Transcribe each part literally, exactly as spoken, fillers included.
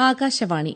ആകാശവാണി.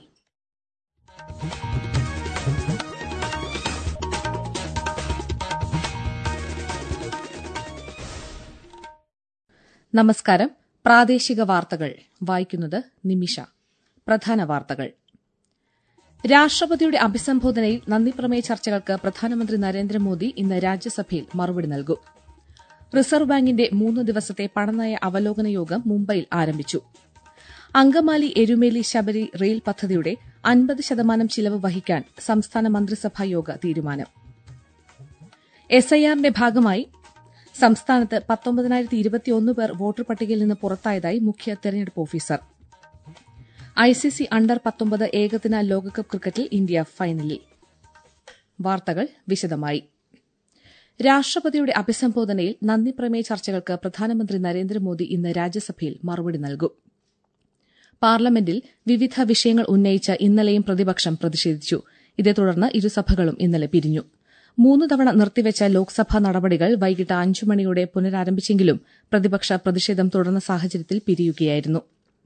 നമസ്കാരം. പ്രാദേശിക വാർത്തകൾ വായിക്കുന്നത് നിമിഷ. പ്രധാന വാർത്തകൾ. രാഷ്ട്രപതിയുടെ അഭിസംബോധനയിൽ നന്ദിപ്രമേയ ചർച്ചകൾക്ക് പ്രധാനമന്ത്രി നരേന്ദ്രമോദി ഇന്ന് രാജ്യസഭയിൽ മറുപടി നൽകും. റിസർവ് ബാങ്കിന്റെ മൂന്ന് ദിവസത്തെ പണനയ അവലോകന യോഗം മുംബൈയിൽ ആരംഭിച്ചു. അങ്കമാലി എരുമേലി ശബരി റെയിൽ പദ്ധതിയുടെ അൻപത് ശതമാനം ചിലവ് വഹിക്കാൻ സംസ്ഥാന മന്ത്രിസഭായോഗ തീരുമാനം. എസ്ഐആറിന്റെ ഭാഗമായി സംസ്ഥാനത്ത് പത്തൊമ്പതിനായിരത്തി ഇരുപത്തിയൊന്ന് പേർ വോട്ടർ പട്ടികയിൽ നിന്ന് പുറത്തായതായി മുഖ്യ തെരഞ്ഞെടുപ്പ് ഓഫീസർ. ഐസിസി അണ്ടർ പത്തൊമ്പത് ഏകദിന ലോകകപ്പ് ക്രിക്കറ്റിൽ ഇന്ത്യ ഫൈനലിൽ. വാർത്തകൾ വിശദമായി. രാഷ്ട്രപതിയുടെ അഭിസംബോധനയിൽ നന്ദിപ്രമേയ ചർച്ചകൾക്ക് പ്രധാനമന്ത്രി നരേന്ദ്രമോദി ഇന്ന് രാജ്യസഭയിൽ മറുപടി നൽകും. പാർലമെന്റിൽ വിവിധ വിഷയങ്ങൾ ഉന്നയിച്ച് ഇന്നലെയും പ്രതിപക്ഷം പ്രതിഷേധിച്ചു. ഇതേ തുടർന്ന് ഇരുസഭകളും ഇന്നലെ പിരിഞ്ഞു. മൂന്ന് തവണ നിർത്തിവെച്ച ലോക്സഭാ നടപടികൾ വൈകിട്ട് അഞ്ചു മണിയോടെ പുനരാരംഭിച്ചെങ്കിലും പ്രതിപക്ഷ പ്രതിഷേധം തുടർന്ന സാഹചര്യത്തിൽ പിരിയുകയായിരുന്നു.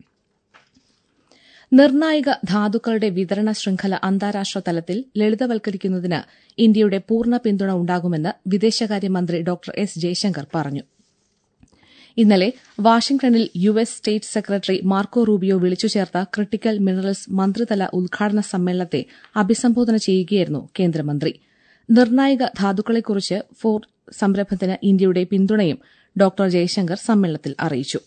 നിർണായക ധാതുക്കളുടെ വിതരണ ശൃംഖല അന്താരാഷ്ട്ര തലത്തിൽ ലളിതവൽക്കരിക്കുന്നതിന് ഇന്ത്യയുടെ പൂർണ്ണ പിന്തുണ ഉണ്ടാകുമെന്ന് വിദേശകാര്യമന്ത്രി ഡോക്ടർ എസ് ജയശങ്കർ പറഞ്ഞു. ഇന്നലെ വാഷിംഗ്ടണിൽ U S state secretary Marco Rubio വിളിച്ചു ചേർത്ത ക്രിട്ടിക്കൽ മിനറൽസ് മന്ത്രിതല ഉദ്ഘാടന സമ്മേളനത്തെ അഭിസംബോധന ചെയ്യുകയായിരുന്നു കേന്ദ്രമന്ത്രി. നിർണായക ധാതുക്കളെക്കുറിച്ച് ഫോർ സംരംഭത്തിന് ഇന്ത്യയുടെ പിന്തുണയും ഡോക്ടർ ജയശങ്കർ സമ്മേളനത്തിൽ അറിയിച്ചു.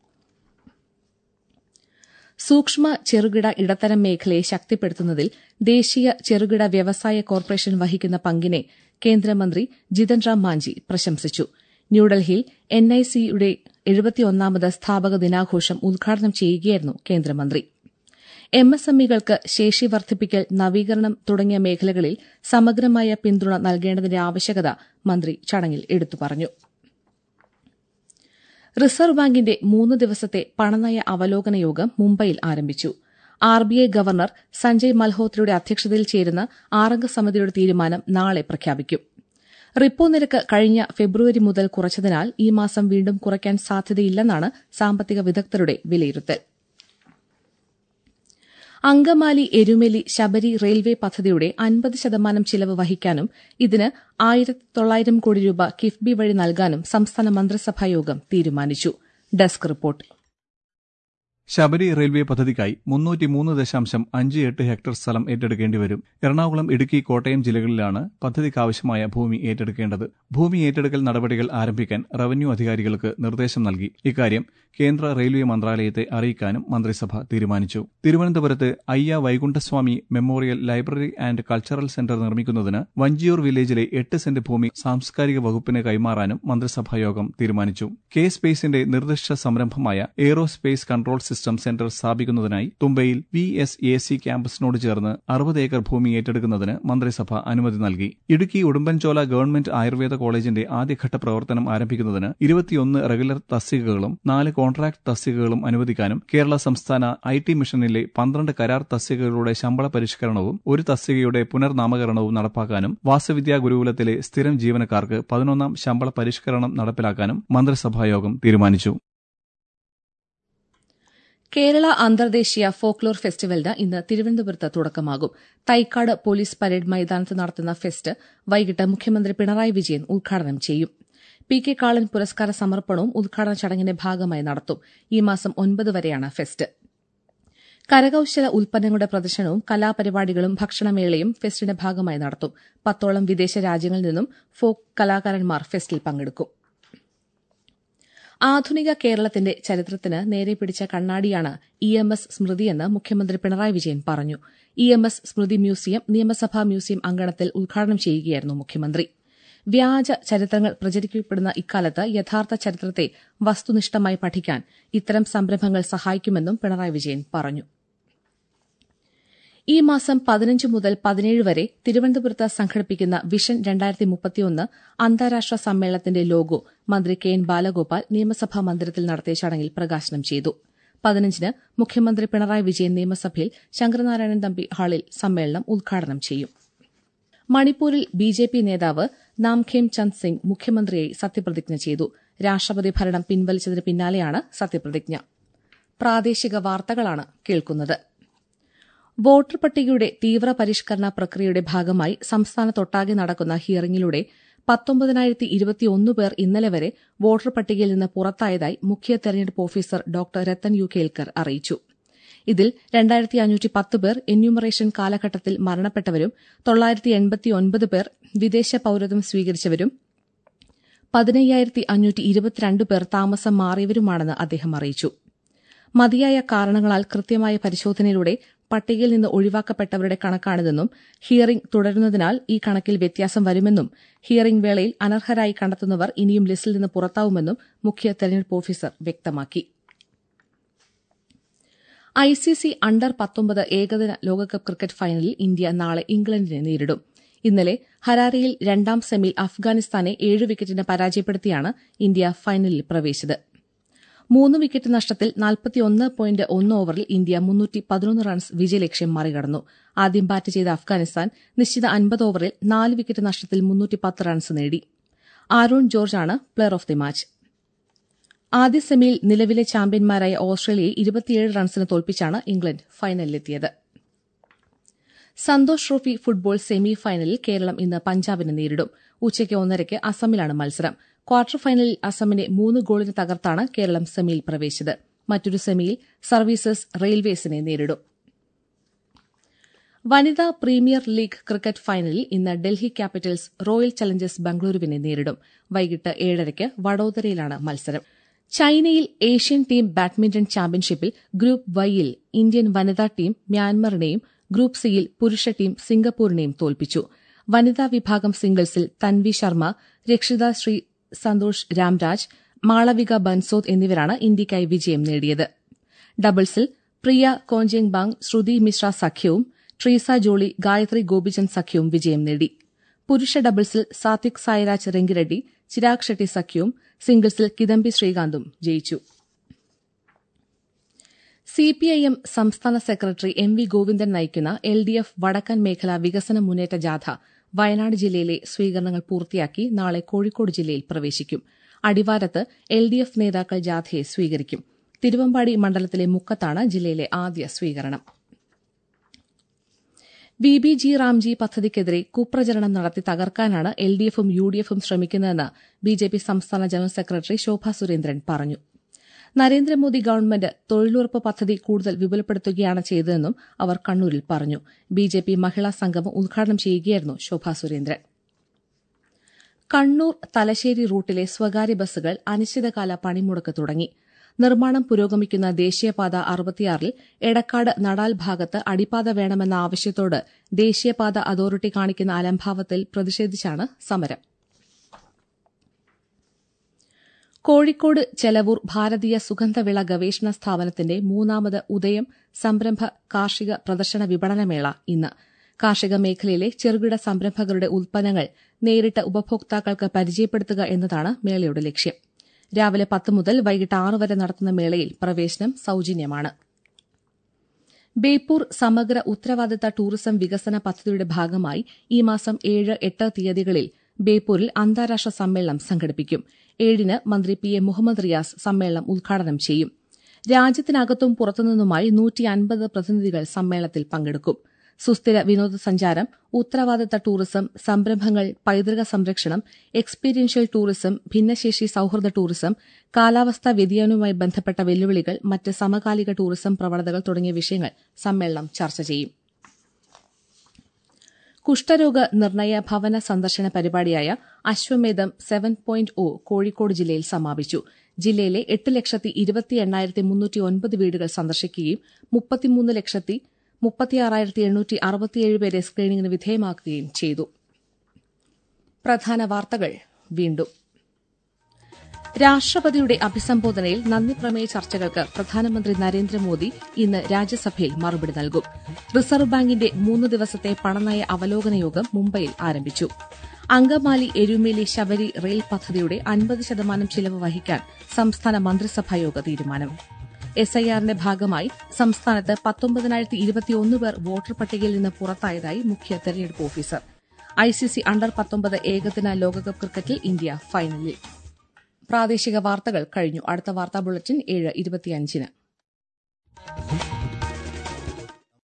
സൂക്ഷ്മ ചെറുകിട ഇടത്തരം മേഖലയെ ശക്തിപ്പെടുത്തുന്നതിൽ ദേശീയ ചെറുകിട വ്യവസായ കോർപ്പറേഷൻ വഹിക്കുന്ന പങ്കിനെ കേന്ദ്രമന്ത്രി ജിതൻ റാം മാഞ്ചി പ്രശംസിച്ചു. ന്യൂഡൽഹിയിൽ എൻ ഐ സിയുടെ എഴുപത്തിയൊന്നാമത് സ്ഥാപക ദിനാഘോഷം ഉദ്ഘാടനം ചെയ്യുകയായിരുന്നു കേന്ദ്രമന്ത്രി. എം എസ് എം ഇകൾക്ക് ശേഷി വർദ്ധിപ്പിക്കൽ, നവീകരണം തുടങ്ങിയ മേഖലകളിൽ സമഗ്രമായ പിന്തുണ നൽകേണ്ടതിന്റെ ആവശ്യകത മന്ത്രി ചടങ്ങിൽ എടുത്തു പറഞ്ഞു. റിസർവ് ബാങ്കിന്റെ മൂന്ന് ദിവസത്തെ പണനയ അവലോകന യോഗം മുംബൈയിൽ ആരംഭിച്ചു. ആർബിഐ ഗവർണർ സഞ്ജയ് മൽഹോത്രയുടെ അധ്യക്ഷതയിൽ ചേരുന്ന ആറംഗ സമിതിയുടെ തീരുമാനം നാളെ പ്രഖ്യാപിക്കും. റിപ്പോ നിരക്ക് കഴിഞ്ഞ ഫെബ്രുവരി മുതൽ കുറച്ചതിനാൽ ഈ മാസം വീണ്ടും കുറയ്ക്കാൻ സാധ്യതയില്ലെന്നാണ് സാമ്പത്തിക വിദഗ്ധരുടെ വിലയിരുത്തൽ. അങ്കമാലി എരുമേലി ശബരി റെയിൽവേ പദ്ധതിയുടെ അൻപത് ശതമാനം ചിലവ് വഹിക്കാനും ഇതിന് ആയിരത്തി തൊള്ളായിരം കോടി രൂപ കിഫ്ബി വഴി നൽകാനും സംസ്ഥാന മന്ത്രിസഭായോഗം തീരുമാനിച്ചു. Desk report. ശബരി റെയിൽവേ പദ്ധതിക്കായി മുന്നൂറ്റിമൂന്ന് ദശാംശം അഞ്ച് എട്ട് ഹെക്ടർ സ്ഥലം ഏറ്റെടുക്കേണ്ടിവരും. എറണാകുളം, ഇടുക്കി, കോട്ടയം ജില്ലകളിലാണ് പദ്ധതിക്കാവശ്യമായ ഭൂമി ഏറ്റെടുക്കേണ്ടത്. ഭൂമി ഏറ്റെടുക്കൽ നടപടികൾ ആരംഭിക്കാൻ റവന്യൂ അധികാരികൾക്ക് നിർദ്ദേശം നൽകി. ഇക്കാര്യം കേന്ദ്ര റെയിൽവേ മന്ത്രാലയത്തെ അറിയിക്കാനും മന്ത്രിസഭ തീരുമാനിച്ചു. തിരുവനന്തപുരത്ത് Ayya Vaikundaswami memorial library and cultural centre നിർമ്മിക്കുന്നതിന് വഞ്ചിയൂർ വില്ലേജിലെ എട്ട് സെന്റ് ഭൂമി സാംസ്കാരിക വകുപ്പിന് കൈമാറാനും മന്ത്രിസഭായോഗം തീരുമാനിച്ചു. കെ സ്പേസിന്റെ നിർദ്ദിഷ്ട സംരംഭമായ എയ്റോസ്പേസ് കൺട്രോൾ സിസ്റ്റം സെന്റർ സ്ഥാപിക്കുന്നതിനായി തുമ്പയിൽ വി എസ് എ സി ക്യാമ്പസിനോട് ചേർന്ന് അറുപത് ഏക്കർ ഭൂമി ഏറ്റെടുക്കുന്നതിന് മന്ത്രിസഭ അനുമതി നൽകി. ഇടുക്കി ഉടുമ്പൻചോല ഗവൺമെന്റ് ആയുർവേദ കോളേജിന്റെ ആദ്യഘട്ട പ്രവർത്തനം ആരംഭിക്കുന്നതിന് ഇരുപത്തിയൊന്ന് റെഗുലർ തസ്തികകളും നാല് കോൺട്രാക്ട് തസ്തികകളും അനുവദിക്കാനും കേരള സംസ്ഥാന ഐ ടി മിഷനിലെ പന്ത്രണ്ട് കരാർ തസ്തികകളുടെ ശമ്പള പരിഷ്കരണവും ഒരു തസ്തികയുടെ പുനർനാമകരണവും നടപ്പാക്കാനും വാസവിദ്യാ ഗുരുകുലത്തിലെ സ്ഥിരം ജീവനക്കാർക്ക് പതിനൊന്നാം ശമ്പള പരിഷ്കരണം നടപ്പിലാക്കാനും മന്ത്രിസഭായോഗം തീരുമാനിച്ചു. കേരള അന്തർദേശീയ ഫോക്ലോർ ഫെസ്റ്റിവലിന് ഇന്ന് തിരുവനന്തപുരത്ത് തുടക്കമാകും. തൈക്കാട് പോലീസ് പരേഡ് മൈതാനത്ത് നടത്തുന്ന ഫെസ്റ്റ് വൈകിട്ട് മുഖ്യമന്ത്രി പിണറായി വിജയൻ ഉദ്ഘാടനം ചെയ്യും. പി കെ കാളൻ പുരസ്കാര സമർപ്പണവും ഉദ്ഘാടന ചടങ്ങിന്റെ ഭാഗമായി നടത്തും. ഈ മാസം ഒൻപത് വരെയാണ് ഫെസ്റ്റ്. കരകൌശല ഉൽപ്പന്നങ്ങളുടെ പ്രദർശനവും കലാപരിപാടികളും ഭക്ഷണമേളയും ഫെസ്റ്റിന്റെ ഭാഗമായി നടത്തും. പത്തോളം വിദേശ രാജ്യങ്ങളിൽ നിന്നും ഫോക്ക് കലാകാരന്മാർ ഫെസ്റ്റിൽ പങ്കെടുക്കും. ആധുനിക കേരളത്തിന്റെ ചരിത്രത്തിന് നേരെ പിടിച്ച കണ്ണാടിയാണ് ഇ എം എസ് സ്മൃതിയെന്ന് മുഖ്യമന്ത്രി പിണറായി വിജയൻ പറഞ്ഞു. E M S Smrithi museum നിയമസഭാ മ്യൂസിയം അങ്കണത്തിൽ ഉദ്ഘാടനം ചെയ്യുകയായിരുന്നു മുഖ്യമന്ത്രി. വ്യാജ ചരിത്രങ്ങൾ പ്രചരിക്കപ്പെടുന്ന ഇക്കാലത്ത് യഥാർത്ഥ ചരിത്രത്തെ വസ്തുനിഷ്ഠമായി പഠിക്കാൻ ഇത്തരം സംരംഭങ്ങൾ സഹായിക്കുമെന്നും പിണറായി വിജയൻ പറഞ്ഞു. ഈ മാസം പതിനഞ്ച് മുതൽ പതിനേഴ് വരെ തിരുവനന്തപുരത്ത് സംഘടിപ്പിക്കുന്ന വിഷൻ രണ്ടായിരത്തി മുപ്പത്തിയൊന്ന് അന്താരാഷ്ട്ര സമ്മേളനത്തിന്റെ ലോഗോ മന്ത്രി കെ എൻ ബാലഗോപാൽ നിയമസഭാ മന്ദിരത്തിൽ നടത്തിയ ചടങ്ങിൽ പ്രകാശനം ചെയ്തു. പതിനഞ്ചിന് മുഖ്യമന്ത്രി പിണറായി വിജയൻ നിയമസഭയിൽ ശങ്കരനാരായണൻ തമ്പി ഹാളിൽ സമ്മേളനം ഉദ്ഘാടനം ചെയ്യും. മണിപ്പൂരിൽ ബി ജെ പി നേതാവ് നാംഖേം ചന്ദ് സിംഗ് മുഖ്യമന്ത്രിയായി സത്യപ്രതിജ്ഞ ചെയ്തു. രാഷ്ട്രപതി ഭരണം പിൻവലിച്ചതിന് പിന്നാലെയാണ് സത്യപ്രതിജ്ഞ. പ്രാദേശിക വാർത്തകളാണ് കേൾക്കുന്നത്. വോട്ടർ പട്ടികയുടെ തീവ്ര പരിഷ്കരണ പ്രക്രിയയുടെ ഭാഗമായി സംസ്ഥാനത്തൊട്ടാകെ നടക്കുന്ന ഹിയറിംഗിലൂടെ പത്തൊമ്പതിനായിരത്തി ഇരുപത്തിയൊന്ന് പേർ ഇന്നലെ വരെ വോട്ടർ പട്ടികയിൽ നിന്ന് പുറത്തായതായി മുഖ്യ തെരഞ്ഞെടുപ്പ് officer doctor Rathan U Kelkar അറിയിച്ചു. ഇതിൽ രണ്ടായിരത്തി അഞ്ഞൂറ്റി പത്ത് പേർ എന്യൂമറേഷൻ കാലഘട്ടത്തിൽ മരണപ്പെട്ടവരും തൊള്ളായിരത്തി എൺപത്തിയൊൻപത് പേർ വിദേശ പൌരത്വം സ്വീകരിച്ചവരും പതിനയ്യായിരത്തി അഞ്ഞൂറ്റി ഇരുപത്തിരണ്ട് പേർ താമസം മാറിയവരുമാണെന്ന് അദ്ദേഹം അറിയിച്ചു. മതിയായ കാരണങ്ങളാൽ കൃത്യമായ പരിശോധനയിലൂടെ പട്ടികയിൽ നിന്ന് ഒഴിവാക്കപ്പെട്ടവരുടെ കണക്കാണിതെന്നും ഹിയറിംഗ് തുടരുന്നതിനാൽ ഈ കണക്കിൽ വ്യത്യാസം വരുമെന്നും ഹിയറിംഗ് വേളയിൽ അനർഹരായി കണ്ടെത്തുന്നവർ ഇനിയും ലിസ്റ്റിൽ നിന്ന് പുറത്താവുമെന്നും മുഖ്യ തെരഞ്ഞെടുപ്പ് ഓഫീസർ വ്യക്തമാക്കി. ഐസിസി അണ്ടർ പത്തൊമ്പത് ഏകദിന ലോകകപ്പ് ക്രിക്കറ്റ് ഫൈനലിൽ ഇന്ത്യ നാളെ ഇംഗ്ലണ്ടിനെ നേരിടും. ഇന്നലെ ഹരാരെയിൽ രണ്ടാം സെമിയിൽ അഫ്ഗാനിസ്ഥാനെ ഏഴ് വിക്കറ്റിന് പരാജയപ്പെടുത്തിയാണ് ഇന്ത്യ ഫൈനലിൽ പ്രവേശിച്ചത്. മൂന്ന് വിക്കറ്റ് നഷ്ടത്തിൽ നാൽപ്പത്തിയൊന്ന് പോയിന്റ് ഒന്ന് ഓവറിൽ ഇന്ത്യ മുന്നൂറ്റി പതിനൊന്ന് റൺസ് വിജയലക്ഷ്യം മറികടന്നു. ആദ്യം ബാറ്റ് ചെയ്ത അഫ്ഗാനിസ്ഥാൻ നിശ്ചിത അൻപത് ഓവറിൽ നാല് വിക്കറ്റ് നഷ്ടത്തിൽ മുന്നൂറ്റി പത്ത് റൺസ് നേടി. ആരോൺ ജോർജാണ് പ്ലെയർ ഓഫ് ദി മാച്ച്. ആദ്യ സെമിയിൽ നിലവിലെ ചാമ്പ്യന്മാരായ ഓസ്ട്രേലിയയെ ഇരുപത്തിയേഴ് റൺസിന് തോൽപ്പിച്ചാണ് ഇംഗ്ലണ്ട് ഫൈനലിലെത്തിയത്. സന്തോഷ് ട്രോഫി ഫുട്ബോൾ സെമി ഫൈനലിൽ കേരളം ഇന്ന് പഞ്ചാബിനെ നേരിടും. ഉച്ചയ്ക്ക് ഒന്നരയ്ക്ക് അസമിലാണ് മത്സരം. ക്വാർട്ടർ ഫൈനലിൽ അസമിനെ മൂന്ന് ഗോളിന് തകർത്താണ് കേരളം സെമിയിൽ പ്രവേശിച്ചത്. മറ്റൊരു സെമിയിൽ സർവീസസ് റെയിൽവേസിനെ നേരിടും. വനിതാ പ്രീമിയർ ലീഗ് ക്രിക്കറ്റ് ഫൈനലിൽ ഇന്ന് ഡൽഹി ക്യാപിറ്റൽസ് റോയൽ ചലഞ്ചേഴ്സ് ബംഗളൂരുവിനെ നേരിടും. വൈകിട്ട് ഏഴരയ്ക്ക് വഡോദരയിലാണ് മത്സരം. ചൈനയിൽ ഏഷ്യൻ ടീം ബാഡ്മിന്റൺ ചാമ്പ്യൻഷിപ്പിൽ ഗ്രൂപ്പ് വൈയിൽ ഇന്ത്യൻ വനിതാ ടീം മ്യാൻമറിനെയും ഗ്രൂപ്പ് സിയിൽ പുരുഷ ടീം സിംഗപ്പൂരിനെയും തോൽപ്പിച്ചു. വനിതാ വിഭാഗം സിംഗിൾസിൽ തൻവി ശർമ്മ, രക്ഷിത ശ്രീ സന്തോഷ് രാംരാജ്, മാളവിക ബൻസോദ് എന്നിവരാണ് ഇന്ത്യയ്ക്കായി വിജയം നേടിയത്. ഡബിൾസിൽ പ്രിയ കോഞ്ചെങ്ബാങ് ശ്രുതി മിശ്ര സഖ്യവും ട്രീസ ജോളി ഗായത്രി ഗോപിചന്ദ് സഖ്യവും വിജയം നേടി. പുരുഷ ഡബിൾസിൽ സാത്വിക് സായിരാജ് രംഗിറെഡ്ഡി ചിരാഗ് ഷെട്ടി സഖ്യവും സിംഗിൾസിൽ കിദംബി ശ്രീകാന്തും ജയിച്ചു. സിപിഐഎം സംസ്ഥാന സെക്രട്ടറി എം വി ഗോവിന്ദൻ നയിക്കുന്ന എൽ ഡി എഫ് വടക്കൻ മേഖലാ വികസന മുന്നേറ്റ ജാഥ വയനാട് ജില്ലയിലെ സ്വീകരണങ്ങൾ പൂർത്തിയാക്കി നാളെ കോഴിക്കോട് ജില്ലയിൽ പ്രവേശിക്കും. അടിവാരത്ത് എൽ ഡി എഫ് നേതാക്കൾ ജാഥയെ സ്വീകരിക്കും. തിരുവമ്പാടി മണ്ഡലത്തിലെ മുക്കത്താണ് ജില്ലയിലെ ആദ്യ സ്വീകരണം. വി ബി ജി റാംജി പദ്ധതിക്കെതിരെ കുപ്രചരണം നടത്തി തകർക്കാനാണ് എൽ ഡി എഫും യു ഡി എഫും ശ്രമിക്കുന്നതെന്ന് ബി ജെ പി സംസ്ഥാന ജനറൽ സെക്രട്ടറി ശോഭാ സുരേന്ദ്രൻ പറഞ്ഞു. നരേന്ദ്രമോദി ഗവൺമെന്റ് തൊഴിലുറപ്പ് പദ്ധതി കൂടുതൽ വിപുലപ്പെടുത്തുകയാണ് ചെയ്തതെന്നും അവർ കണ്ണൂരിൽ പറഞ്ഞു. ബി ജെ പി മഹിളാ സംഗമം ഉദ്ഘാടനം ചെയ്യുകയായിരുന്നു ശോഭാ സുരേന്ദ്രൻ. കണ്ണൂർ തലശ്ശേരി റൂട്ടിലെ സ്വകാര്യ ബസ്സുകൾ അനിശ്ചിതകാല പണിമുടക്ക് തുടങ്ങി. നിർമ്മാണം പുരോഗമിക്കുന്ന ദേശീയപാത അറുപത്തിയാറിൽ എടക്കാട് നടാൽ ഭാഗത്ത് അടിപ്പാത വേണമെന്ന ആവശ്യത്തോട് ദേശീയപാത അതോറിറ്റി കാണിക്കുന്ന അലംഭാവത്തിൽ പ്രതിഷേധിച്ചാണ് സമരം. കോഴിക്കോട് ചെലവൂർ ഭാരതീയ സുഗന്ധവിള ഗവേഷണ സ്ഥാപനത്തിന്റെ മൂന്നാമത് ഉദയം സംരംഭ കാർഷിക പ്രദർശന വിപണനമേള ഇന്ന്. കാർഷിക മേഖലയിലെ ചെറുകിട സംരംഭകരുടെ ഉൽപ്പന്നങ്ങൾ നേരിട്ട് ഉപഭോക്താക്കൾക്ക് പരിചയപ്പെടുത്തുക എന്നതാണ് മേളയുടെ ലക്ഷ്യം. രാവിലെ പത്ത് മുതൽ വൈകിട്ട് ആറ് വരെ നടത്തുന്ന മേളയിൽ പ്രവേശനം സൌജന്യമാണ്. ബേപ്പൂർ സമഗ്ര ഉത്തരവാദിത്ത ടൂറിസം വികസന പദ്ധതിയുടെ ഭാഗമായി ഈ മാസം ഏഴ് എട്ട് തീയതികളിൽ ബേപ്പൂരിൽ അന്താരാഷ്ട്ര സമ്മേളനം സംഘടിപ്പിക്കും. ഏഴിന് മന്ത്രി പി എ മുഹമ്മദ് റിയാസ് സമ്മേളനം ഉദ്ഘാടനം ചെയ്യും. രാജ്യത്തിനകത്തും പുറത്തുനിന്നുമായി നൂറ്റി അൻപത് പ്രതിനിധികൾ സമ്മേളനത്തിൽ പങ്കെടുക്കും. സുസ്ഥിര വിനോദസഞ്ചാരം, ഉത്തരവാദിത്ത ടൂറിസം, സംരംഭങ്ങൾ, പൈതൃക സംരക്ഷണം, എക്സ്പീരിയൻഷ്യൽ ടൂറിസം, ഭിന്നശേഷി സൌഹൃദ ടൂറിസം, കാലാവസ്ഥാ വ്യതിയാനവുമായി ബന്ധപ്പെട്ട വെല്ലുവിളികൾ, മറ്റ് സമകാലിക ടൂറിസം പ്രവണതകൾ തുടങ്ങിയ വിഷയങ്ങൾ സമ്മേളനം ചർച്ച ചെയ്യും. കുഷ്ഠരോഗ നിർണയ ഭവന സന്ദർശന പരിപാടിയായ അശ്വമേധം സെവൻ പോയിന്റ് ഒ കോഴിക്കോട് ജില്ലയിൽ സമാപിച്ചു. ജില്ലയിലെ എട്ട് ലക്ഷത്തി ഇരുപത്തി എണ്ണായിരത്തി മുന്നൂറ്റി ഒൻപത് വീടുകൾ സന്ദർശിക്കുകയും മുപ്പത്തിമൂന്ന് ലക്ഷത്തി മുപ്പത്തിയാറായിരത്തി എണ്ണൂറ്റി അറുപത്തിയേഴ് പേരെ സ്ക്രീനിംഗിന് വിധേയമാക്കുകയും ചെയ്തു. പ്രധാന വാർത്തകൾ വീണ്ടും. രാഷ്ട്രപതിയുടെ അഭിസംബോധനയിൽ നന്ദിപ്രമേയ ചർച്ചകൾക്ക് പ്രധാനമന്ത്രി നരേന്ദ്രമോദി ഇന്ന് രാജ്യസഭയിൽ മറുപടി നൽകും. റിസർവ് ബാങ്കിന്റെ മൂന്ന് ദിവസത്തെ പണനയ അവലോകന യോഗം മുംബൈയിൽ ആരംഭിച്ചു. അങ്കമാലി എരുമേലി ശബരി റെയിൽ പദ്ധതിയുടെ അൻപത് ശതമാനം ചിലവ് വഹിക്കാൻ സംസ്ഥാന മന്ത്രിസഭായോഗ തീരുമാനം. എസ് ഐ ആറിന്റെ ഭാഗമായി സംസ്ഥാനത്ത് പത്തൊമ്പതിനായിരത്തി ഇരുപത്തിയൊന്ന് പേർ വോട്ടർ പട്ടികയിൽ നിന്ന് പുറത്തായതായി മുഖ്യ തെരഞ്ഞെടുപ്പ് ഓഫീസർ. ഐസിസി അണ്ടർ പത്തൊമ്പത് ഏകദിന ലോകകപ്പ് ക്രിക്കറ്റിൽ ഇന്ത്യ ഫൈനലിൽ. പ്രാദേശിക വാർത്തകൾ കഴിഞ്ഞു. അടുത്ത വാർത്താ ബുള്ളറ്റിൻ ഏഴ് ഇരുപത്തിയഞ്ചിന്.